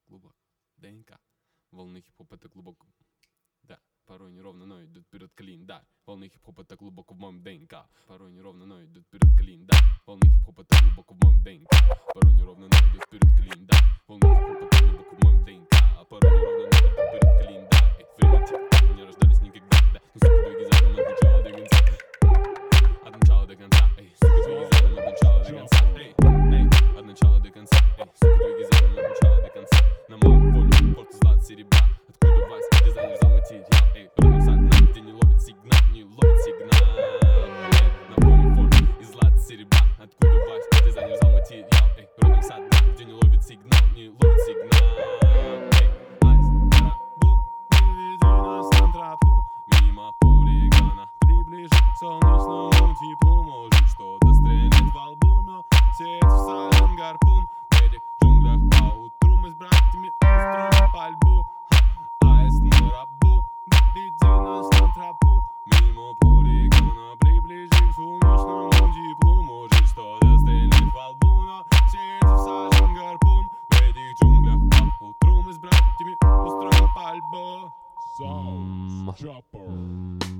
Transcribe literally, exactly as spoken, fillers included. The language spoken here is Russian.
глубоко. ДНК. Волны хип-хоп это глубоко. Да, порой неровно, но идут вперед клин, да. Волны хип-хоп это глубоко в моем ДНК. Порой неровно, но идут вперед клин, да. Волны хип-хоп это глубоко в моем ДНК. Порой неровно, но идут вперед клин, да. Волны хип-хоп это глубоко в моем ДНК. Порой неровно, но идут вперед клин, да. Эй, время тик-так, мы не рождались никогда, да. Ну сука, двиги задом от начала до конца. От начала до конца, эй, сука, двиги задом от начала до конца. Эй, эй, от начала до конца, эй, сука, двиги задом от начала до конца. На моем фоне порт из злата серебра. Откуда Вась, дизайнер взял материал. Эй, родом сад нам, где не ловит сигнал, не ловит сигнал. Эй, на фоне порт из злата серебра. Откуда Вась, дизайнер взял материал. Эй, родом сад нам, где не ловит сигнал, не ловит сигнал. Эй, Айс, Рабу, не веди нас на тропу. Мимо полигона приближи к солнечному теплу. Может что-то стрельнет во лбу, но сеть всаден гарпун. В этих джунглях поутру мы с братьями устроим пальбу. Аист на рабу, веди нас на тропу. Мимо полигона приближи к солнечному теплу. Может что-то стрельнет во лбу, но сеть всаден гарпун. В этих джунглях поутру мы с братьями устроим пальбу. Sounds Chopper.